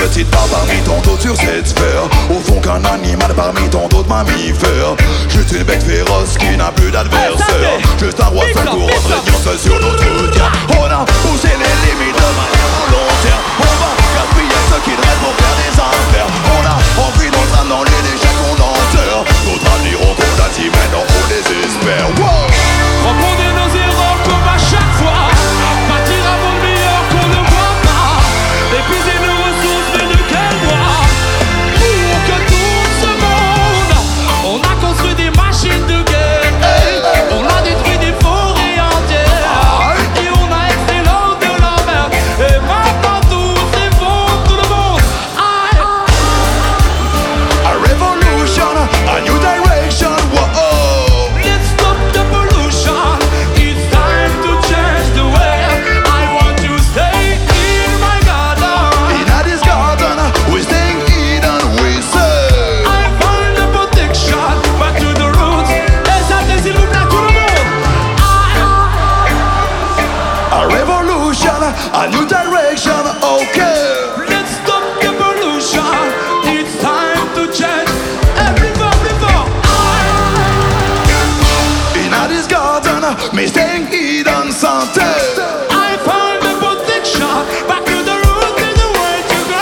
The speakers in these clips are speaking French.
petite part parmi tant d'autres sur cette sphère. Au fond qu'un animal parmi tant d'autres mammifères. Juste une bête féroce qui n'a plus d'adversaire. Juste un roi sans couronne régnant seul sur notre terre. On a poussé les limites de manière volontaire. On va gaspiller ce qu'il reste pour faire des affaires. On a envie notre âme dans les déchets qu'on enterre. Notre avenir au condamné maintenant on désespère. Wow! Reprendre nos erreurs comme à chaque fois. Partir avant le meilleur qu'on ne voit pas. Épuiser nos ressources mais de quel droit? Pour que tout ce monde, on a construit des machines de guerre. On a détruit des forêts entières. Et on a extrait l'eau de la mer. Et maintenant tout s'effondre, tout le monde. A revolution, a new direction. Whoa. Let's stop the pollution. It's time to change the way. I want to stay in my garden. In this garden, we staying hidden, we say. I find the protection. Back to the roots. Et ça s'il vous plaît tout le monde. A revolution, a new direction, okay. Let's stop the pollution. It's time to change. Everyone, In this garden, me staying hidden, santé. I find the protection. Back to the roots is the way to go.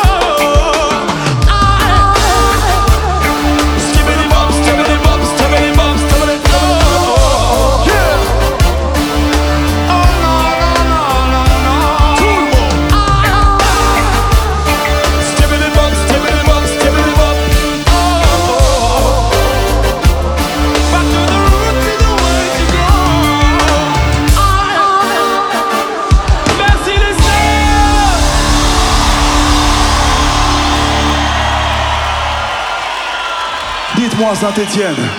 Skibbity bop, skibbity bop, skibbity bop, skibbity bop. Yeah, Oh no no no no no. tout le monde. Skibbity bop, skibbity bop, skibbity bop. Oh. Back to the roots is the way to go. Merci les sœurs. Dites-moi Saint-Étienne.